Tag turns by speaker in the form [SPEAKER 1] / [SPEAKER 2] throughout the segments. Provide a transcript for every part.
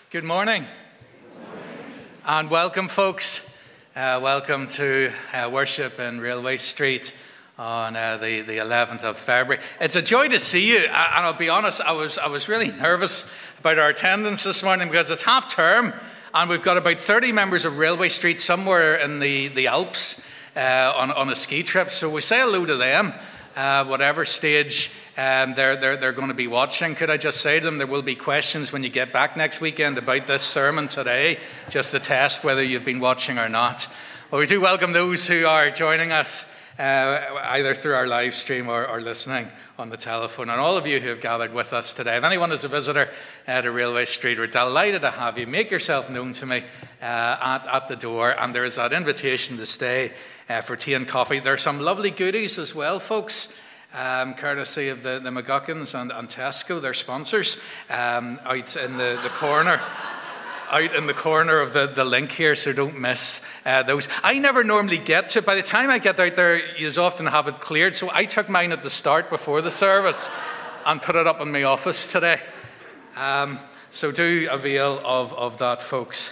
[SPEAKER 1] Good morning. And welcome, folks. Welcome to worship in Railway Street on the 11th of February. It's a joy to see you, and I'll be honest, I was really nervous about our attendance this morning because it's half term, and we've got about 30 members of Railway Street somewhere in the Alps on a ski trip, so we say hello to them. Whatever stage they're going to be watching. Could I just say to them, there will be questions when you get back next weekend about this sermon today, just to test whether you've been watching or not. Well, we do welcome those who are joining us either through our live stream or listening on the telephone, and all of you who have gathered with us today. If anyone is a visitor to Railway Street, we're delighted to have you. Make yourself known to me at the door, and there is that invitation to stay for tea and coffee. There are some lovely goodies as well, folks, courtesy of the McGuckins and Tesco, their sponsors, out in the corner. Out in the corner of the link here, so don't miss those. I never normally get to, by the time I get out there, you often have it cleared, so I took mine at the start before the service and put it up in my office today. So do avail of that, folks.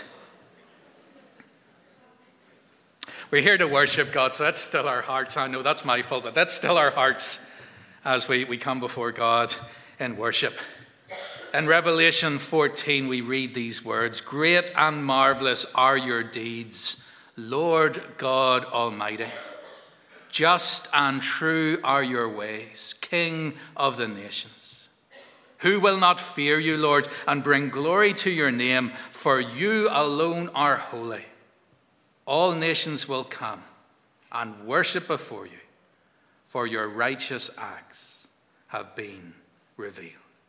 [SPEAKER 1] We're here to worship God, so let's still our hearts. I know that's my fault, but let's still our hearts as we come before God in worship. In Revelation 14, we read these words: "Great and marvelous are your deeds, Lord God Almighty. Just and true are your ways, King of the nations. Who will not fear you, Lord, and bring glory to your name? For you alone are holy. All nations will come and worship before you, for your righteous acts have been revealed."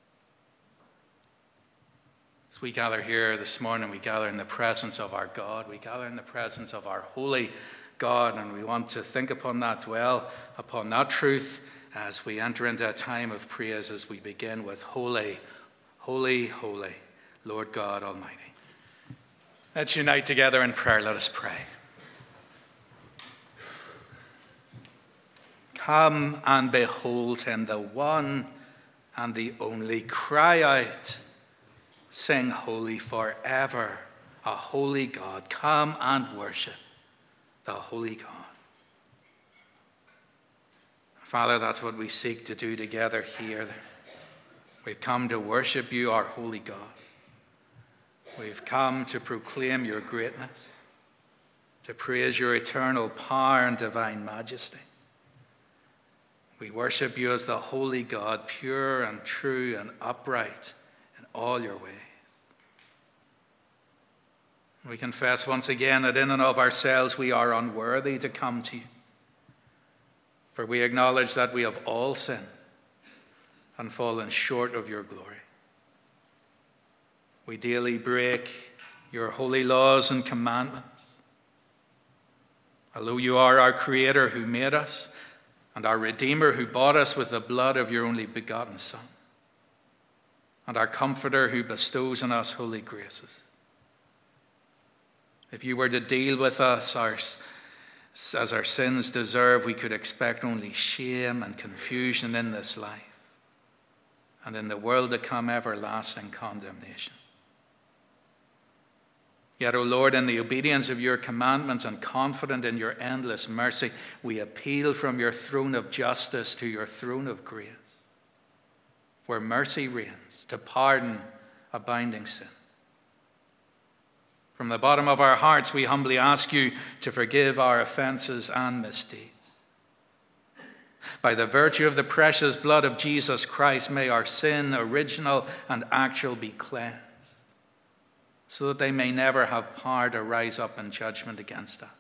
[SPEAKER 1] As we gather here this morning, we gather in the presence of our God. We gather in the presence of our holy God, and we want to think upon that, dwell upon that truth as we enter into a time of praise, as we begin with Holy, Holy, Holy, Lord God Almighty. Let's unite together in prayer. Let us pray. Come and behold him, the one and the only. Cry out, sing holy forever, a holy God. Come and worship the holy God. Father, that's what we seek to do together here. We've come to worship you, our holy God. We've come to proclaim your greatness, to praise your eternal power and divine majesty. We worship you as the holy God, pure and true and upright in all your ways. We confess once again that in and of ourselves we are unworthy to come to you, for we acknowledge that we have all sinned and fallen short of your glory. We daily break your holy laws and commandments. Although you are our Creator who made us, and our Redeemer who bought us with the blood of your only begotten Son, and our Comforter who bestows on us holy graces. If you were to deal with us as our sins deserve, we could expect only shame and confusion in this life, and in the world to come, everlasting condemnation. Yet, O Lord, in the obedience of your commandments and confident in your endless mercy, we appeal from your throne of justice to your throne of grace, where mercy reigns, to pardon abounding sin. From the bottom of our hearts, we humbly ask you to forgive our offenses and misdeeds. By the virtue of the precious blood of Jesus Christ, may our sin, original and actual, be cleansed, so that they may never have power to rise up in judgment against us.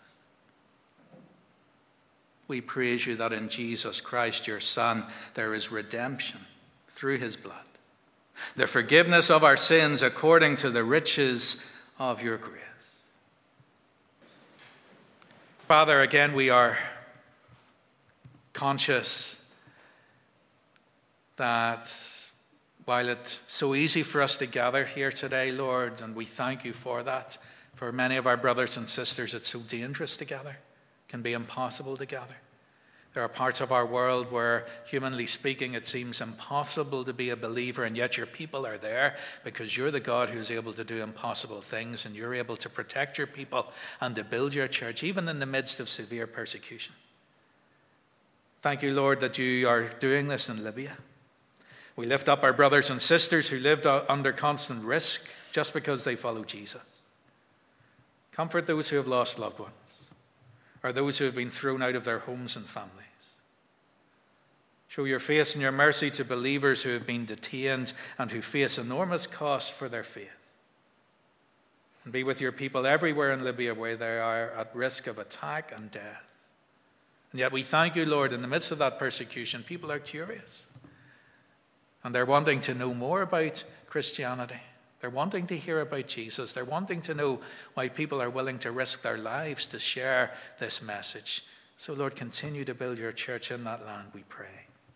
[SPEAKER 1] We praise you that in Jesus Christ, your Son, there is redemption through his blood, the forgiveness of our sins according to the riches of your grace. Father, again, we are conscious that while it's so easy for us to gather here today, Lord, and we thank you for that, for many of our brothers and sisters, it's so dangerous to gather, it can be impossible to gather. There are parts of our world where, humanly speaking, it seems impossible to be a believer, and yet your people are there because you're the God who's able to do impossible things, and you're able to protect your people and to build your church, even in the midst of severe persecution. Thank you, Lord, that you are doing this in Libya. We lift up our brothers and sisters who lived under constant risk just because they follow Jesus. Comfort those who have lost loved ones, or those who have been thrown out of their homes and families. Show your face and your mercy to believers who have been detained and who face enormous cost for their faith. And be with your people everywhere in Libya where they are at risk of attack and death. And yet we thank you, Lord, in the midst of that persecution, people are curious. And they're wanting to know more about Christianity. They're wanting to hear about Jesus. They're wanting to know why people are willing to risk their lives to share this message. So, Lord, continue to build your church in that land, we pray.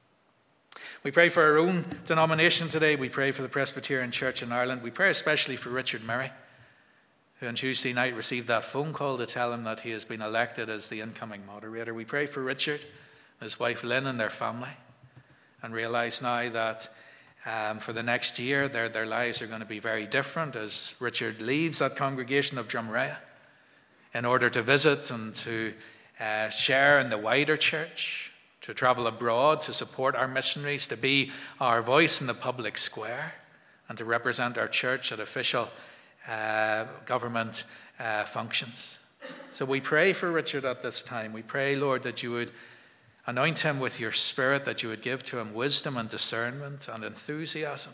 [SPEAKER 1] We pray for our own denomination today. We pray for the Presbyterian Church in Ireland. We pray especially for Richard Murray, who on Tuesday night received that phone call to tell him that he has been elected as the incoming moderator. We pray for Richard, his wife Lynn, and their family, and realize now that for the next year their lives are going to be very different as Richard leaves that congregation of Drumraya in order to visit and to share in the wider church, to travel abroad, to support our missionaries, to be our voice in the public square, and to represent our church at official government functions. So we pray for Richard at this time. We pray, Lord, that you would anoint him with your Spirit, that you would give to him wisdom and discernment and enthusiasm.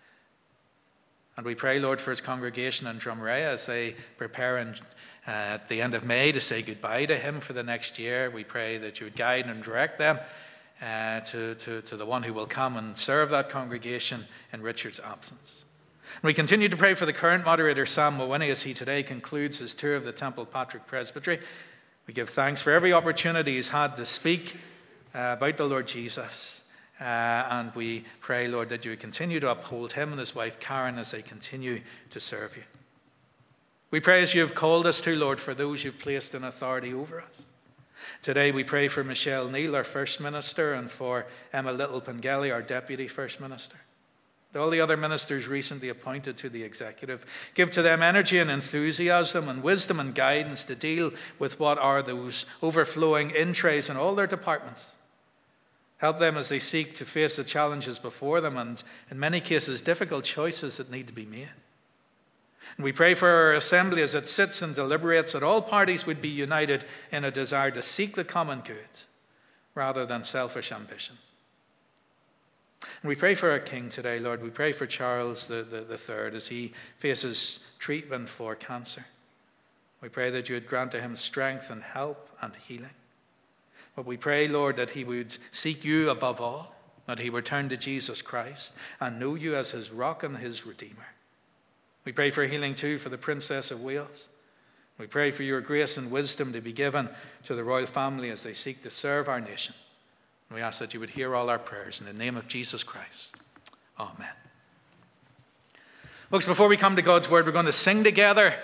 [SPEAKER 1] And we pray, Lord, for his congregation in Drumraya as they prepare at the end of May to say goodbye to him for the next year. We pray that you would guide and direct them to the one who will come and serve that congregation in Richard's absence. And we continue to pray for the current moderator, Sam Mawhinney, as he today concludes his tour of the Temple Patrick Presbytery. We give thanks for every opportunity he's had to speak about the Lord Jesus. And we pray, Lord, that you would continue to uphold him and his wife Karen as they continue to serve you. We pray as you have called us to, Lord, for those you've placed in authority over us. Today we pray for Michelle Neal, our First Minister, and for Emma Little-Pengelly, our Deputy First Minister. All the other ministers recently appointed to the executive. Give to them energy and enthusiasm and wisdom and guidance to deal with what are those overflowing in-trays in all their departments. Help them as they seek to face the challenges before them and, in many cases, difficult choices that need to be made. And we pray for our assembly as it sits and deliberates that all parties would be united in a desire to seek the common good rather than selfish ambition. And we pray for our King today, Lord. We pray for Charles the Third as he faces treatment for cancer. We pray that you would grant to him strength and help and healing. But we pray, Lord, that he would seek you above all, that he would turn to Jesus Christ and know you as his rock and his Redeemer. We pray for healing too for the Princess of Wales. We pray for your grace and wisdom to be given to the royal family as they seek to serve our nation. We ask that you would hear all our prayers in the name of Jesus Christ. Amen. Folks, before we come to God's word, we're going to sing together.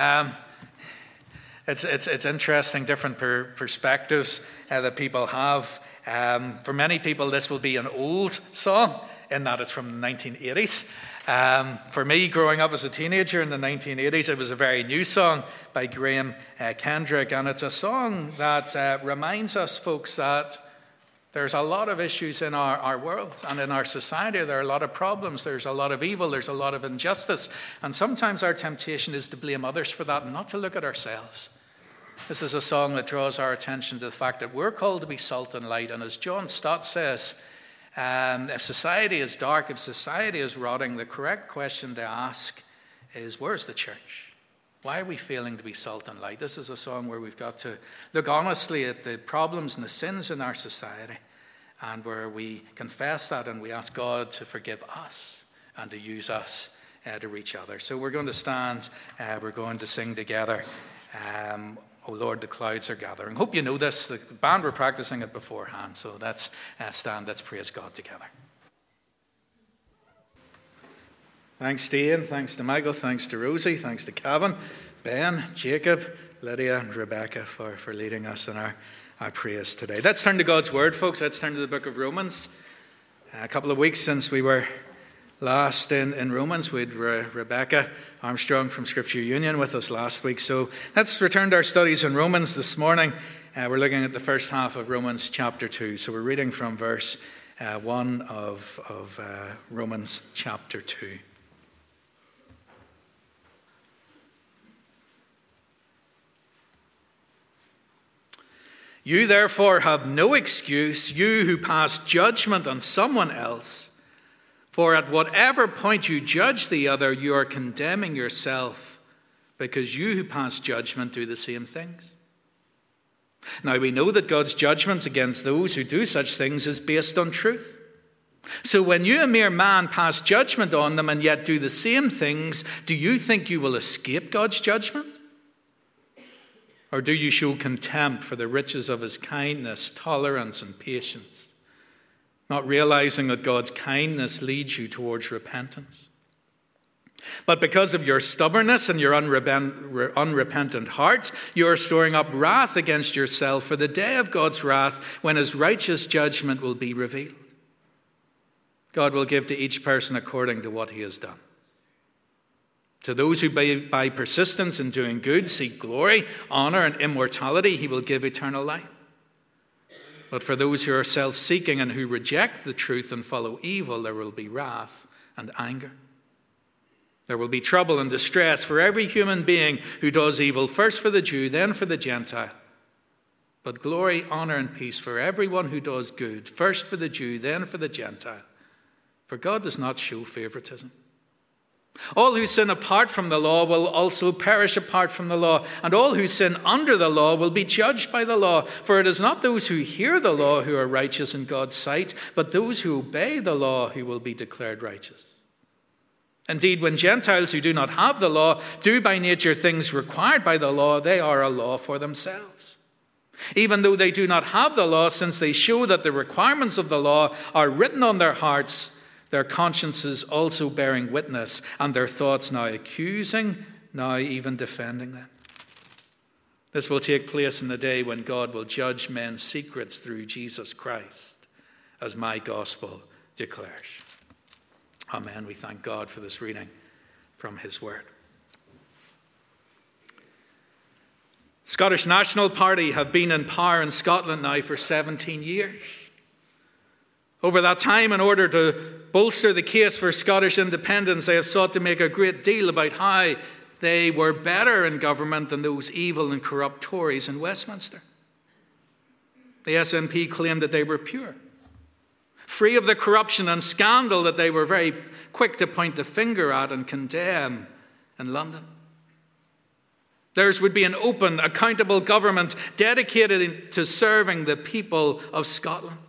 [SPEAKER 1] It's interesting, different perspectives that people have. For many people, this will be an old song in that it's from the 1980s. For me, growing up as a teenager in the 1980s, it was a very new song by Graham Kendrick, and it's a song that reminds us, folks, that there's a lot of issues in our world and in our society. There are a lot of problems. There's a lot of evil. There's a lot of injustice. And sometimes our temptation is to blame others for that and not to look at ourselves. This is a song that draws our attention to the fact that we're called to be salt and light. And as John Stott says, if society is dark, if society is rotting, the correct question to ask is, where's the church? Why are we failing to be salt and light? This is a song where we've got to look honestly at the problems and the sins in our society, and where we confess that and we ask God to forgive us and to use us to reach others. So we're going to stand, we're going to sing together, Oh Lord, the clouds are gathering. Hope you know this. The band were practicing it beforehand, so let's stand, let's praise God together. Thanks to Ian, thanks to Michael, thanks to Rosie, thanks to Kevin, Ben, Jacob, Lydia and Rebecca for leading us in our our praise today. Let's turn to God's Word, folks. Let's turn to the book of Romans. A couple of weeks since we were last in Romans. We had Rebecca Armstrong from Scripture Union with us last week. So let's return to our studies in Romans this morning. We're looking at the first half of Romans chapter 2. So we're reading from verse 1 of Romans chapter 2. You therefore have no excuse, you who pass judgment on someone else, for at whatever point you judge the other, you are condemning yourself, because you who pass judgment do the same things. Now we know that God's judgment against those who do such things is based on truth. So when you, a mere man, pass judgment on them and yet do the same things, do you think you will escape God's judgment? Or do you show contempt for the riches of his kindness, tolerance, and patience, not realizing that God's kindness leads you towards repentance? But because of your stubbornness and your unrepentant heart, you are storing up wrath against yourself for the day of God's wrath, when his righteous judgment will be revealed. God will give to each person according to what he has done. To those who by persistence in doing good seek glory, honor, and immortality, he will give eternal life. But for those who are self-seeking and who reject the truth and follow evil, there will be wrath and anger. There will be trouble and distress for every human being who does evil, first for the Jew, then for the Gentile. But glory, honor, and peace for everyone who does good, first for the Jew, then for the Gentile. For God does not show favoritism. All who sin apart from the law will also perish apart from the law, and all who sin under the law will be judged by the law. For it is not those who hear the law who are righteous in God's sight, but those who obey the law who will be declared righteous. Indeed, when Gentiles who do not have the law do by nature things required by the law, they are a law for themselves. Even though they do not have the law, since they show that the requirements of the law are written on their hearts, their consciences also bearing witness, and their thoughts now accusing, now even defending them. This will take place in the day when God will judge men's secrets through Jesus Christ, as my gospel declares. Amen. We thank God for this reading from his word. Scottish National Party have been in power in Scotland now for 17 years. Over that time, in order to bolster the case for Scottish independence, they have sought to make a great deal about how they were better in government than those evil and corrupt Tories in Westminster. The SNP claimed that they were pure, free of the corruption and scandal that they were very quick to point the finger at and condemn in London. Theirs would be an open, accountable government dedicated to serving the people of Scotland.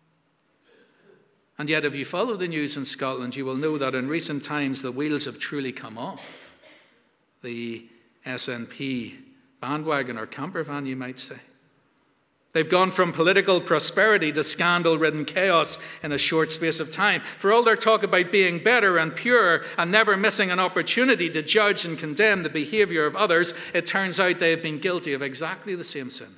[SPEAKER 1] And yet, if you follow the news in Scotland, you will know that in recent times the wheels have truly come off the SNP bandwagon, or camper van, you might say. They've gone from political prosperity to scandal-ridden chaos in a short space of time. For all their talk about being better and pure and never missing an opportunity to judge and condemn the behavior of others, it turns out they have been guilty of exactly the same sins.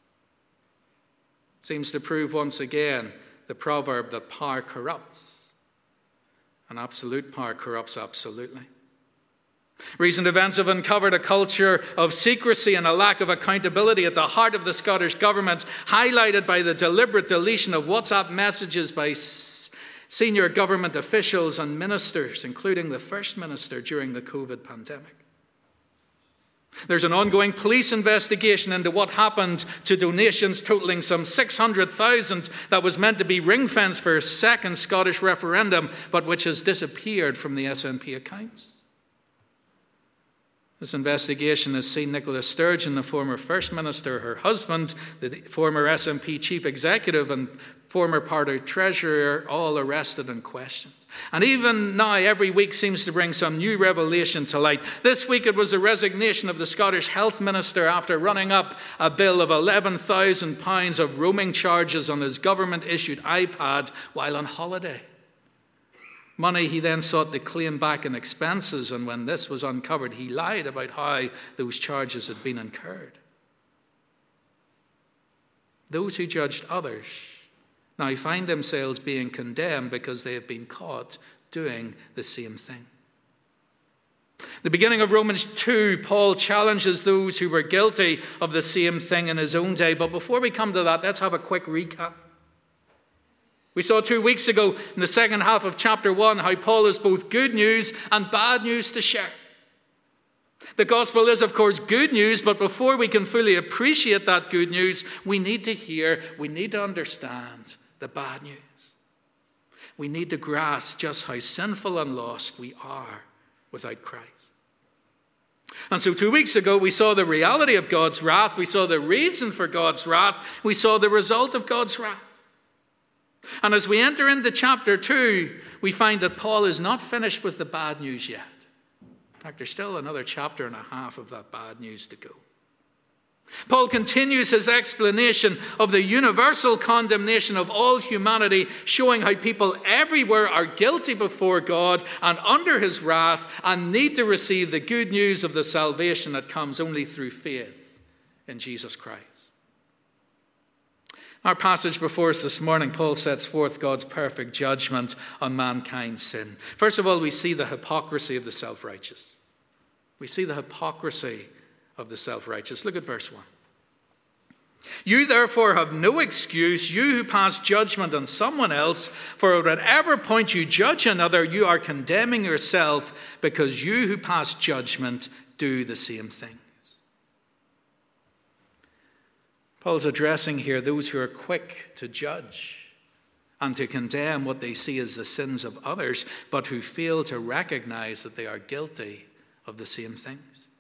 [SPEAKER 1] It seems to prove once again the proverb that power corrupts, and absolute power corrupts absolutely. Recent events have uncovered a culture of secrecy and a lack of accountability at the heart of the Scottish government, highlighted by the deliberate deletion of WhatsApp messages by senior government officials and ministers, including the First Minister, during the COVID pandemic. There's an ongoing police investigation into what happened to donations totaling some 600,000 that was meant to be ring-fenced for a second Scottish referendum, but which has disappeared from the SNP accounts. This investigation has seen Nicola Sturgeon, the former First Minister, her husband, the former SNP Chief Executive, and former party Treasurer, all arrested and questioned. And even now, every week seems to bring some new revelation to light. This week it was the resignation of the Scottish Health Minister after running up a bill of £11,000 of roaming charges on his government-issued iPad while on holiday. Money he then sought to claim back in expenses, and when this was uncovered, he lied about how those charges had been incurred.
[SPEAKER 2] those who judged others now find themselves being condemned because they have been caught doing the same thing. The beginning of Romans 2, Paul challenges those who were guilty of the same thing in his own day. But before we come to that, let's have a quick recap. We saw 2 weeks ago in the second half of chapter 1 how Paul has both good news and bad news to share. The gospel is, of course, good news, but before we can fully appreciate that good news, we need to understand the bad news. We need to grasp just how sinful and lost we are without Christ. And so 2 weeks ago, we saw the reality of God's wrath. We saw the reason for God's wrath. We saw the result of God's wrath. And as we enter into chapter 2, we find that Paul is not finished with the bad news yet. In fact, there's still another chapter and a half of that bad news to go. Paul continues his explanation of the universal condemnation of all humanity, showing how people everywhere are guilty before God and under his wrath and need to receive the good news of the salvation that comes only through faith in Jesus Christ. Our passage before us this morning, Paul sets forth God's perfect judgment on mankind's sin. First of all, we see the hypocrisy of the self-righteous. We see the hypocrisy of the self-righteous. Look at verse 1. You therefore have no excuse, you who pass judgment on someone else, for at whatever point you judge another, you are condemning yourself, because you who pass judgment do the same things. Paul's addressing here those who are quick to judge and to condemn what they see as the sins of others, but who fail to recognize that they are guilty of the same things.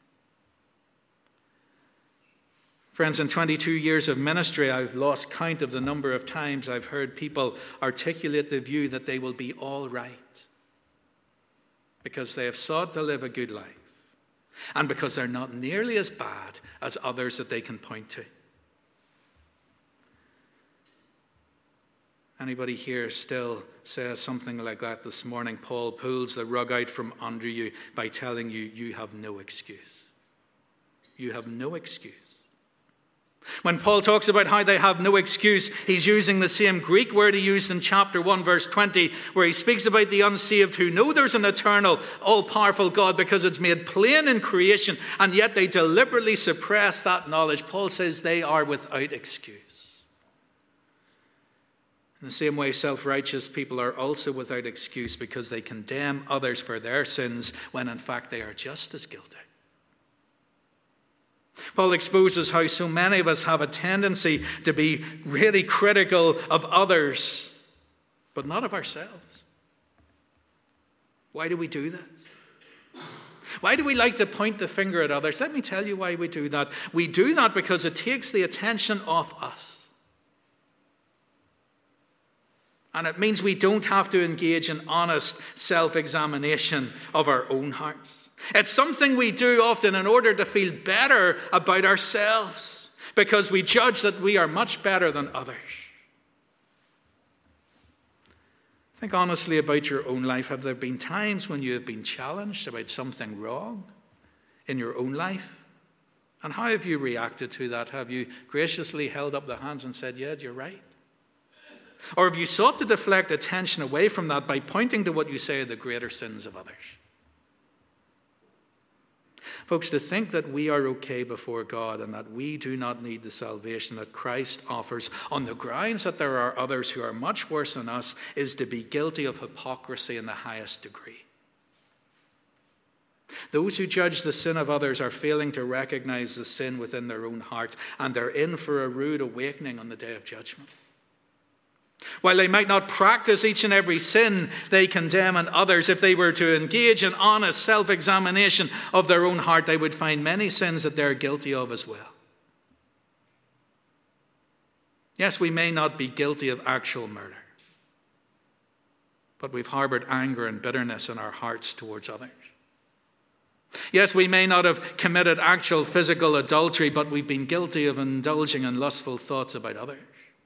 [SPEAKER 2] Friends, in 22 years of ministry, I've lost count of the number of times I've heard people articulate the view that they will be all right because they have sought to live a good life and because they're not nearly as bad as others that they can point to. Anybody here still says something like that this morning? Paul pulls the rug out from under you by telling you, you have no excuse. You have no excuse. When Paul talks about how they have no excuse, he's using the same Greek word he used in chapter 1, verse 20, where he speaks about the unsaved who know there's an eternal, all-powerful God because it's made plain in creation, and yet they deliberately suppress that knowledge. Paul says they are without excuse. In the same way, self-righteous people are also without excuse because they condemn others for their sins when in fact they are just as guilty. Paul exposes how so many of us have a tendency to be really critical of others, but not of ourselves. Why do we do this? Why do we like to point the finger at others? Let me tell you why we do that. We do that because it takes the attention off us. And it means we don't have to engage in honest self-examination of our own hearts. It's something we do often in order to feel better about ourselves because we judge that we are much better than others. Think honestly about your own life. Have there been times when you have been challenged about something wrong in your own life? And how have you reacted to that? Have you graciously held up the hands and said, yeah, you're right? Or have you sought to deflect attention away from that by pointing to what you say are the greater sins of others? Folks, to think that we are okay before God and that we do not need the salvation that Christ offers on the grounds that there are others who are much worse than us is to be guilty of hypocrisy in the highest degree. Those who judge the sin of others are failing to recognize the sin within their own heart, and they're in for a rude awakening on the day of judgment. While they might not practice each and every sin they condemn in others, if they were to engage in honest self-examination of their own heart, they would find many sins that they're guilty of as well. Yes, we may not be guilty of actual murder, but we've harbored anger and bitterness in our hearts towards others. Yes, we may not have committed actual physical adultery, but we've been guilty of indulging in lustful thoughts about others.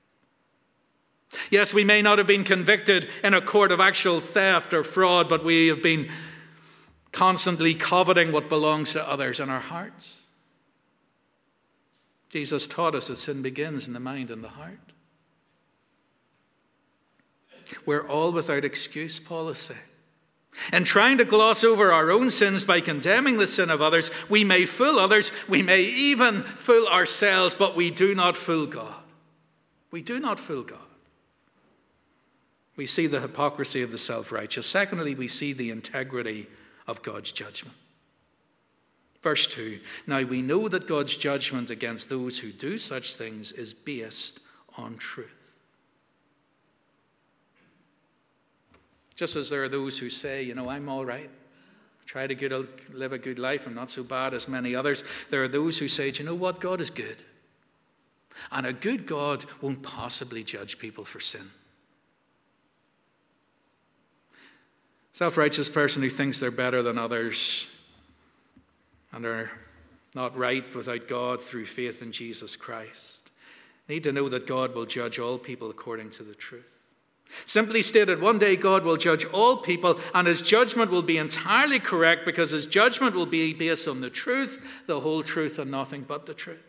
[SPEAKER 2] Yes, we may not have been convicted in a court of actual theft or fraud, but we have been constantly coveting what belongs to others in our hearts. Jesus taught us that sin begins in the mind and the heart. We're all without excuse, Paul is saying. In trying to gloss over our own sins by condemning the sin of others, we may fool others, we may even fool ourselves, but we do not fool God. We do not fool God. We see the hypocrisy of the self-righteous. Secondly, we see the integrity of God's judgment. Verse 2, now we know that God's judgment against those who do such things is based on truth. Just as there are those who say, I'm all right. Try to live a good life. I'm not so bad as many others. There are those who say, do you know what? God is good. And a good God won't possibly judge people for sin. Self-righteous person who thinks they're better than others and are not right without God through faith in Jesus Christ need to know that God will judge all people according to the truth. Simply stated, one day God will judge all people, and his judgment will be entirely correct because his judgment will be based on the truth, the whole truth, and nothing but the truth.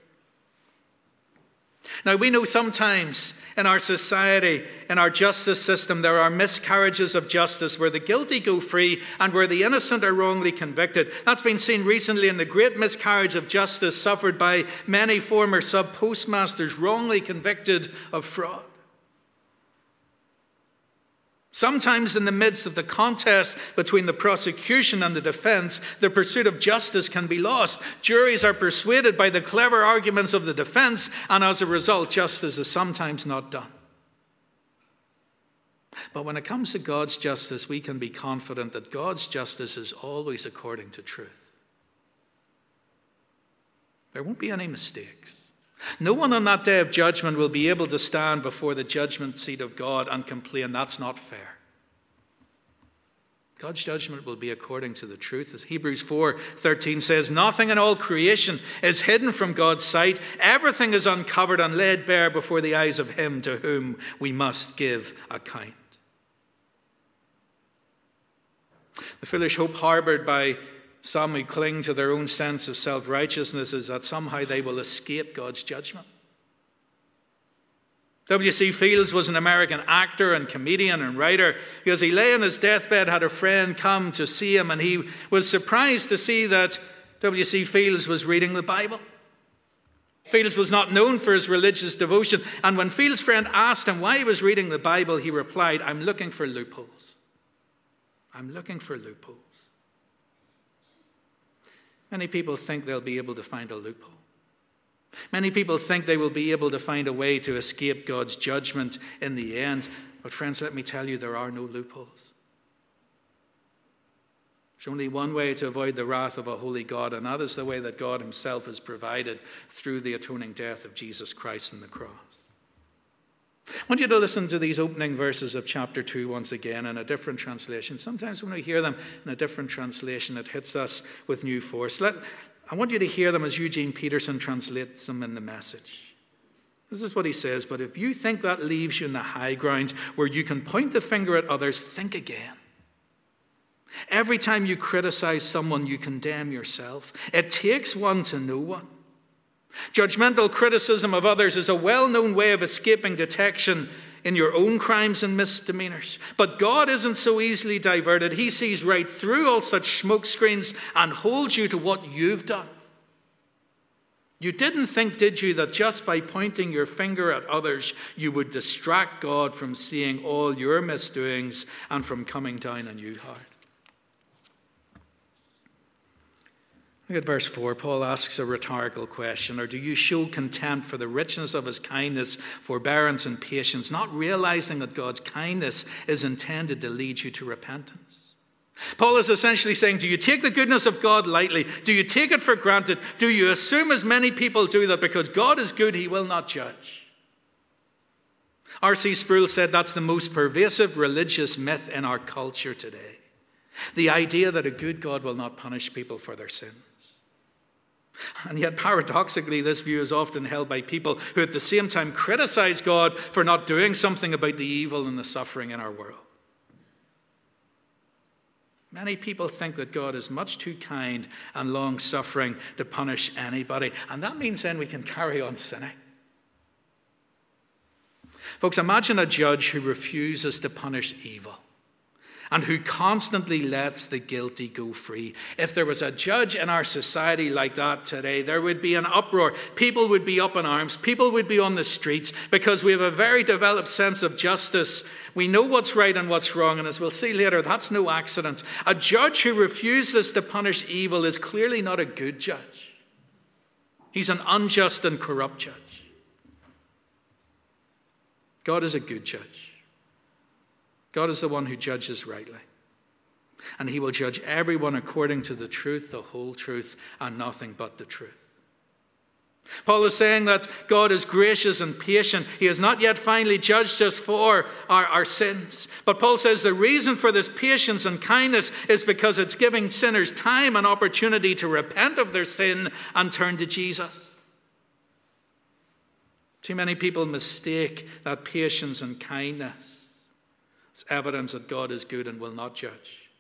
[SPEAKER 2] Now, we know sometimes in our society, in our justice system, there are miscarriages of justice where the guilty go free and where the innocent are wrongly convicted. That's been seen recently in the great miscarriage of justice suffered by many former sub-postmasters wrongly convicted of fraud. Sometimes in the midst of the contest between the prosecution and the defense, the pursuit of justice can be lost. Juries are persuaded by the clever arguments of the defense, and as a result, justice is sometimes not done. But when it comes to God's justice, we can be confident that God's justice is always according to truth. There won't be any mistakes. No one on that day of judgment will be able to stand before the judgment seat of God and complain, that's not fair. God's judgment will be according to the truth. As Hebrews 4:13 says, nothing in all creation is hidden from God's sight. Everything is uncovered and laid bare before the eyes of him to whom we must give account. The foolish hope harbored by some who cling to their own sense of self-righteousness is that somehow they will escape God's judgment. W.C. Fields was an American actor and comedian and writer who, as he lay on his deathbed, had a friend come to see him, and he was surprised to see that W.C. Fields was reading the Bible. Fields was not known for his religious devotion, and when Fields' friend asked him why he was reading the Bible, he replied, I'm looking for loopholes. I'm looking for loopholes. Many people think they'll be able to find a loophole. Many people think they will be able to find a way to escape God's judgment in the end. But friends, let me tell you, there are no loopholes. There's only one way to avoid the wrath of a holy God, and that is the way that God himself has provided through the atoning death of Jesus Christ on the cross. I want you to listen to these opening verses of chapter 2 once again in a different translation. Sometimes when we hear them in a different translation, it hits us with new force. I want you to hear them as Eugene Peterson translates them in the Message. This is what he says, but if you think that leaves you in the high ground where you can point the finger at others, think again. Every time you criticize someone, you condemn yourself. It takes one to know one. Judgmental criticism of others is a well-known way of escaping detection in your own crimes and misdemeanors. But God isn't so easily diverted. He sees right through all such smoke screens and holds you to what you've done. You didn't think, did you, that just by pointing your finger at others, you would distract God from seeing all your misdoings and from coming down on you hard? Look at verse 4. Paul asks a rhetorical question. Or do you show contempt for the richness of his kindness, forbearance, and patience, not realizing that God's kindness is intended to lead you to repentance? Paul is essentially saying, do you take the goodness of God lightly? Do you take it for granted? Do you assume, as many people do, that because God is good, he will not judge? R.C. Sproul said that's the most pervasive religious myth in our culture today. The idea that a good God will not punish people for their sins. And yet, paradoxically, this view is often held by people who at the same time criticize God for not doing something about the evil and the suffering in our world. Many people think that God is much too kind and long-suffering to punish anybody, and that means then we can carry on sinning. Folks, imagine a judge who refuses to punish evil and who constantly lets the guilty go free. If there was a judge in our society like that today, there would be an uproar. People would be up in arms. People would be on the streets because we have a very developed sense of justice. We know what's right and what's wrong, and as we'll see later, that's no accident. A judge who refuses to punish evil is clearly not a good judge. He's an unjust and corrupt judge. God is a good judge. God is the one who judges rightly. And he will judge everyone according to the truth, the whole truth, and nothing but the truth. Paul is saying that God is gracious and patient. He has not yet finally judged us for our sins. But Paul says the reason for this patience and kindness is because it's giving sinners time and opportunity to repent of their sin and turn to Jesus. Too many people mistake that patience and kindness as evidence that God is good and will not judge.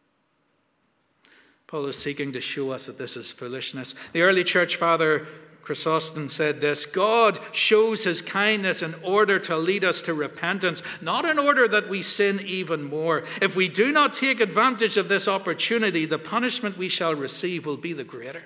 [SPEAKER 2] Paul is seeking to show us that this is foolishness. The early church father Chrysostom said this: God shows his kindness in order to lead us to repentance, not in order that we sin even more. If we do not take advantage of this opportunity, the punishment we shall receive will be the greater.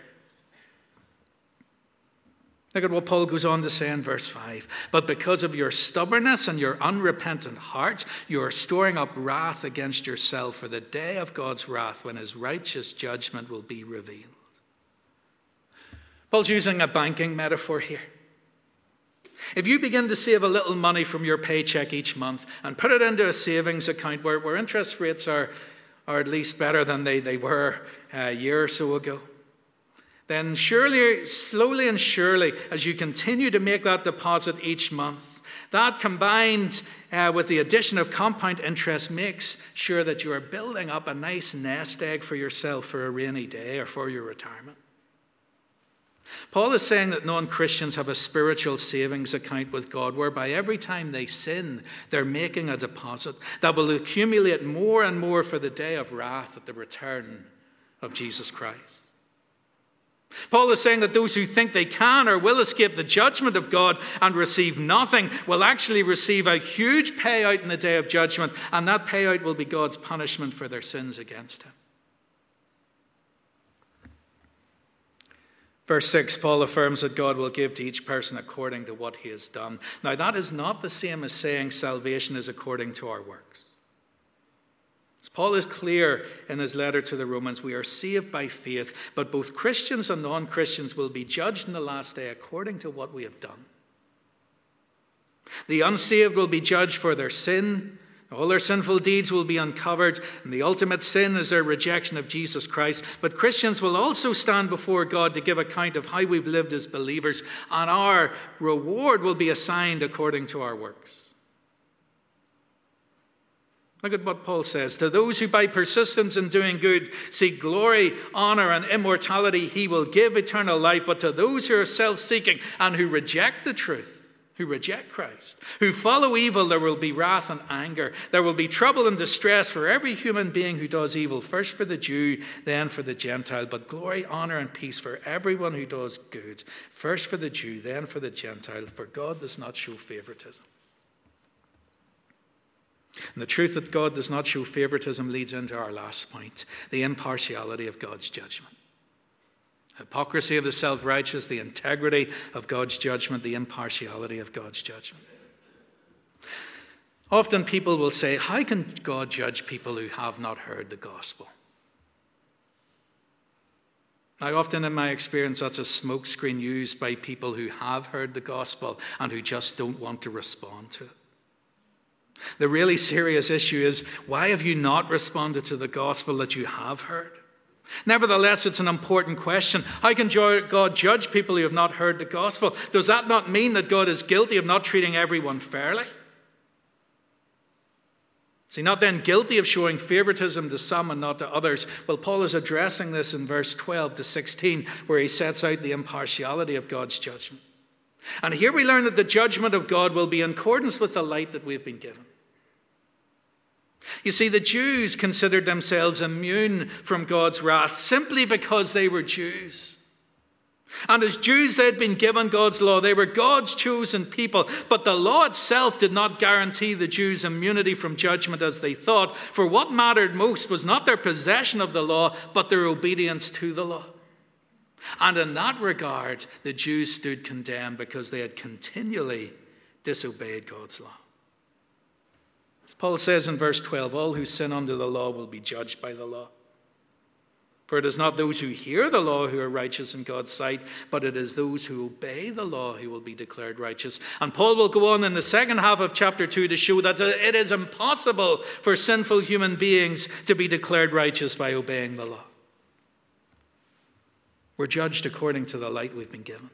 [SPEAKER 2] Look at what Paul goes on to say in verse 5. But because of your stubbornness and your unrepentant heart, you are storing up wrath against yourself for the day of God's wrath, when his righteous judgment will be revealed. Paul's using a banking metaphor here. If you begin to save a little money from your paycheck each month and put it into a savings account where interest rates are at least better than they were a year or so ago, then slowly and surely, as you continue to make that deposit each month, that combined with the addition of compound interest makes sure that you are building up a nice nest egg for yourself for a rainy day or for your retirement. Paul is saying that non-Christians have a spiritual savings account with God whereby every time they sin, they're making a deposit that will accumulate more and more for the day of wrath at the return of Jesus Christ. Paul is saying that those who think they can or will escape the judgment of God and receive nothing will actually receive a huge payout in the day of judgment, and that payout will be God's punishment for their sins against him. Verse 6, Paul affirms that God will give to each person according to what he has done. Now, that is not the same as saying salvation is according to our works. As Paul is clear in his letter to the Romans, we are saved by faith, but both Christians and non-Christians will be judged in the last day according to what we have done. The unsaved will be judged for their sin. All their sinful deeds will be uncovered, and the ultimate sin is their rejection of Jesus Christ. But Christians will also stand before God to give account of how we've lived as believers, and our reward will be assigned according to our works. Look at what Paul says. To those who by persistence in doing good seek glory, honor, and immortality, he will give eternal life. But to those who are self-seeking and who reject the truth, who reject Christ, who follow evil, there will be wrath and anger. There will be trouble and distress for every human being who does evil, first for the Jew, then for the Gentile. But glory, honor, and peace for everyone who does good, first for the Jew, then for the Gentile. For God does not show favoritism. And the truth that God does not show favoritism leads into our last point, the impartiality of God's judgment. Hypocrisy of the self-righteous, the integrity of God's judgment, the impartiality of God's judgment. Often people will say, how can God judge people who have not heard the gospel? Now, often in my experience, that's a smokescreen used by people who have heard the gospel and who just don't want to respond to it. The really serious issue is, why have you not responded to the gospel that you have heard? Nevertheless, it's an important question. How can God judge people who have not heard the gospel? Does that not mean that God is guilty of not treating everyone fairly? Is he not then guilty of showing favoritism to some and not to others? Well, Paul is addressing this in verse 12 to 16, where he sets out the impartiality of God's judgment. And here we learn that the judgment of God will be in accordance with the light that we've been given. You see, the Jews considered themselves immune from God's wrath simply because they were Jews. And as Jews, they had been given God's law. They were God's chosen people. But the law itself did not guarantee the Jews immunity from judgment as they thought. For what mattered most was not their possession of the law, but their obedience to the law. And in that regard, the Jews stood condemned because they had continually disobeyed God's law. As Paul says in verse 12, all who sin under the law will be judged by the law. For it is not those who hear the law who are righteous in God's sight, but it is those who obey the law who will be declared righteous. And Paul will go on in the second half of chapter 2 to show that it is impossible for sinful human beings to be declared righteous by obeying the law. We're judged according to the light we've been given.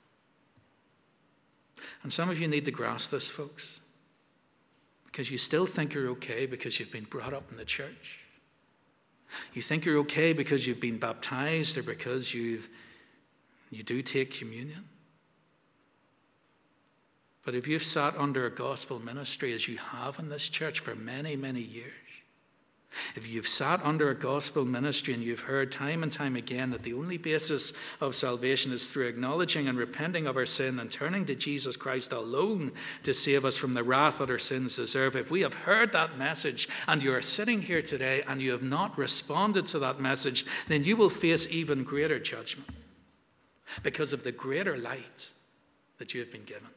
[SPEAKER 2] And some of you need to grasp this, folks, because you still think you're okay because you've been brought up in the church. You think you're okay because you've been baptized or because you do take communion. But if you've sat under a gospel ministry as you have in this church for many, many years, if you've sat under a gospel ministry and you've heard time and time again that the only basis of salvation is through acknowledging and repenting of our sin and turning to Jesus Christ alone to save us from the wrath that our sins deserve, if we have heard that message and you are sitting here today and you have not responded to that message, then you will face even greater judgment because of the greater light that you have been given.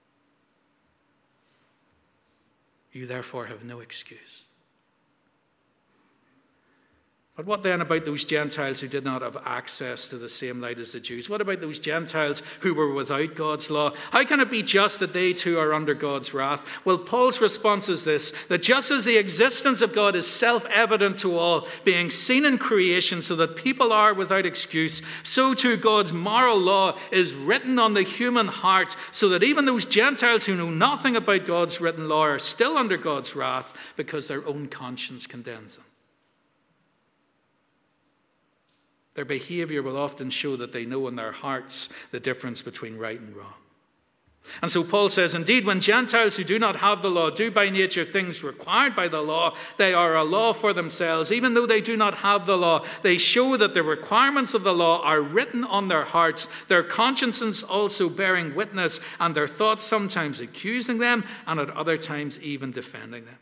[SPEAKER 2] You therefore have no excuse. But what then about those Gentiles who did not have access to the same light as the Jews? What about those Gentiles who were without God's law? How can it be just that they too are under God's wrath? Well, Paul's response is this, that just as the existence of God is self-evident to all, being seen in creation so that people are without excuse, so too God's moral law is written on the human heart so that even those Gentiles who know nothing about God's written law are still under God's wrath because their own conscience condemns them. Their behavior will often show that they know in their hearts the difference between right and wrong. And so Paul says, indeed, when Gentiles who do not have the law do by nature things required by the law, they are a law for themselves. Even though they do not have the law, they show that the requirements of the law are written on their hearts, their consciences also bearing witness, and their thoughts sometimes accusing them, and at other times even defending them.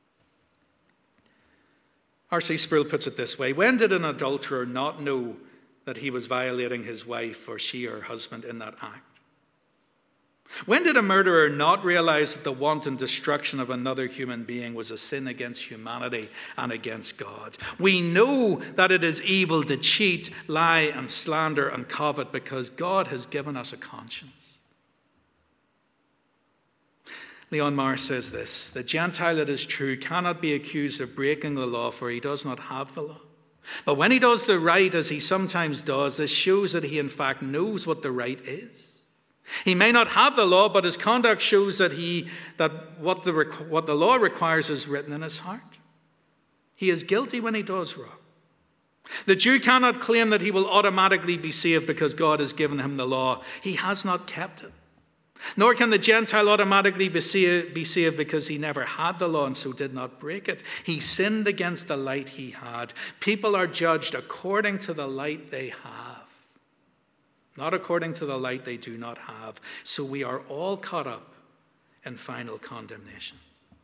[SPEAKER 2] R.C. Sproul puts it this way, when did an adulterer not know that he was violating his wife or she or husband in that act? When did a murderer not realize that the wanton destruction of another human being was a sin against humanity and against God? We know that it is evil to cheat, lie, and slander and covet because God has given us a conscience. Leon Morris says this, the Gentile, it is true, cannot be accused of breaking the law, for he does not have the law. But when he does the right, as he sometimes does, this shows that he in fact knows what the right is. He may not have the law, but his conduct shows that what the law requires is written in his heart. He is guilty when he does wrong. The Jew cannot claim that he will automatically be saved because God has given him the law. He has not kept it. Nor can the Gentile automatically be saved because he never had the law and so did not break it. He sinned against the light he had. People are judged according to the light they have, not according to the light they do not have. So we are all caught up in final condemnation.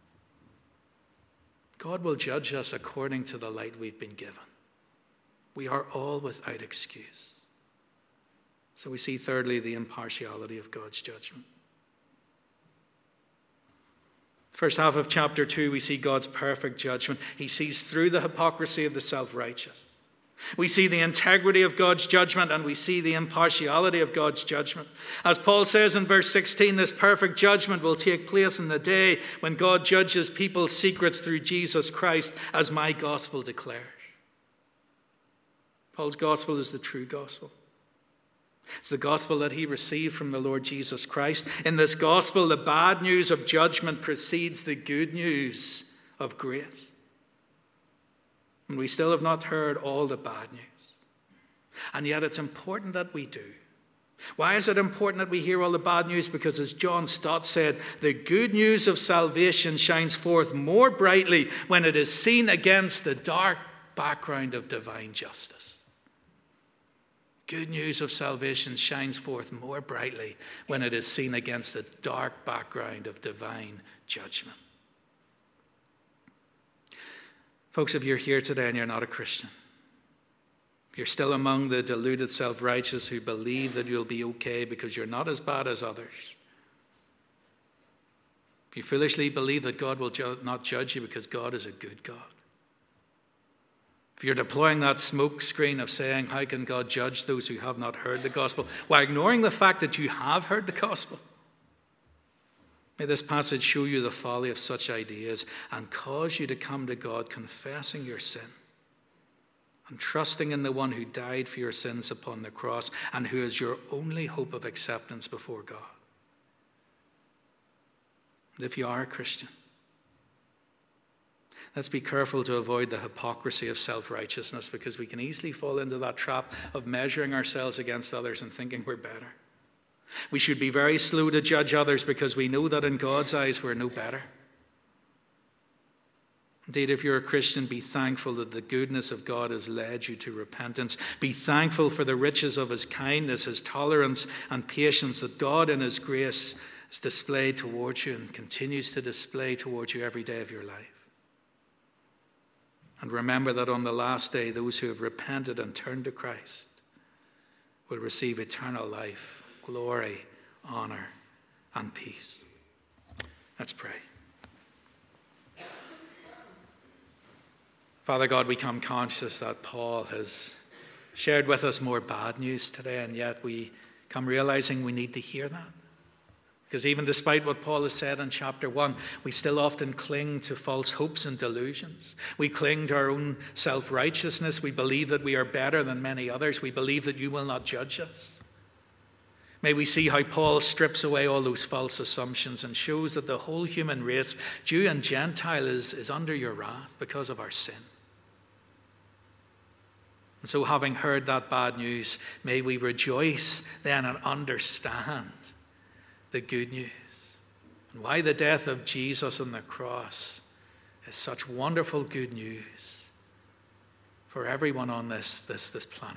[SPEAKER 2] God will judge us according to the light we've been given. We are all without excuse. So we see, thirdly, the impartiality of God's judgment. First half of chapter 2, we see God's perfect judgment. He sees through the hypocrisy of the self-righteous. We see the integrity of God's judgment and we see the impartiality of God's judgment. As Paul says in verse 16, this perfect judgment will take place in the day when God judges people's secrets through Jesus Christ, as my gospel declares. Paul's gospel is the true gospel. It's the gospel that he received from the Lord Jesus Christ. In this gospel, the bad news of judgment precedes the good news of grace. And we still have not heard all the bad news. And yet it's important that we do. Why is it important that we hear all the bad news? Because as John Stott said, the good news of salvation shines forth more brightly when it is seen against the dark background of divine justice. Good news of salvation shines forth more brightly when it is seen against the dark background of divine judgment. Folks, if you're here today and you're not a Christian, if you're still among the deluded self-righteous who believe that you'll be okay because you're not as bad as others, if you foolishly believe that God will not judge you because God is a good God, if you're deploying that smoke screen of saying, how can God judge those who have not heard the gospel, while ignoring the fact that you have heard the gospel, may this passage show you the folly of such ideas and cause you to come to God confessing your sin and trusting in the one who died for your sins upon the cross and who is your only hope of acceptance before God. And if you are a Christian, let's be careful to avoid the hypocrisy of self-righteousness, because we can easily fall into that trap of measuring ourselves against others and thinking we're better. We should be very slow to judge others because we know that in God's eyes we're no better. Indeed, if you're a Christian, be thankful that the goodness of God has led you to repentance. Be thankful for the riches of his kindness, his tolerance and patience that God in his grace has displayed towards you and continues to display towards you every day of your life. And remember that on the last day, those who have repented and turned to Christ will receive eternal life, glory, honor, and peace. Let's pray. Father God, we come conscious that Paul has shared with us more bad news today, and yet we come realizing we need to hear that. Because even despite what Paul has said in chapter 1, we still often cling to false hopes and delusions. We cling to our own self-righteousness. We believe that we are better than many others. We believe that you will not judge us. May we see how Paul strips away all those false assumptions and shows that the whole human race, Jew and Gentile, is under your wrath because of our sin. And so, having heard that bad news, may we rejoice then and understand the good news and why the death of Jesus on the cross is such wonderful good news for everyone on this planet.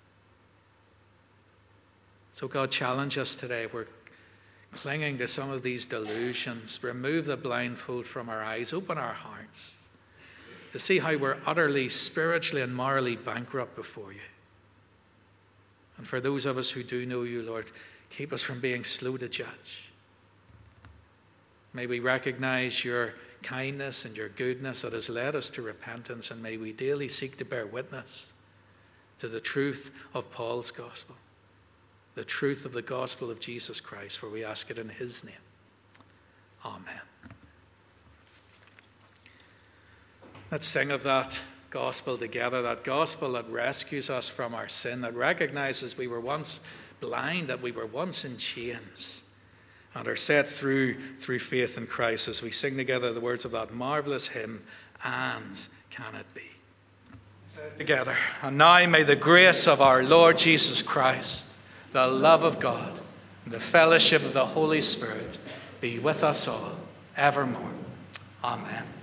[SPEAKER 2] So God, challenge us today. We're clinging to some of these delusions. Remove the blindfold from our eyes. Open our hearts to see how we're utterly spiritually and morally bankrupt before you. And for those of us who do know you, Lord, keep us from being slow to judge. May we recognize your kindness and your goodness that has led us to repentance, and may we daily seek to bear witness to the truth of Paul's gospel, the truth of the gospel of Jesus Christ, for we ask it in his name. Amen. Let's sing of that gospel together, that gospel that rescues us from our sin, that recognizes we were once blind, that we were once in chains, and are set through faith in Christ, as we sing together the words of that marvelous hymn, And Can It Be? Together. And now may the grace of our Lord Jesus Christ, the love of God, and the fellowship of the Holy Spirit be with us all evermore. Amen.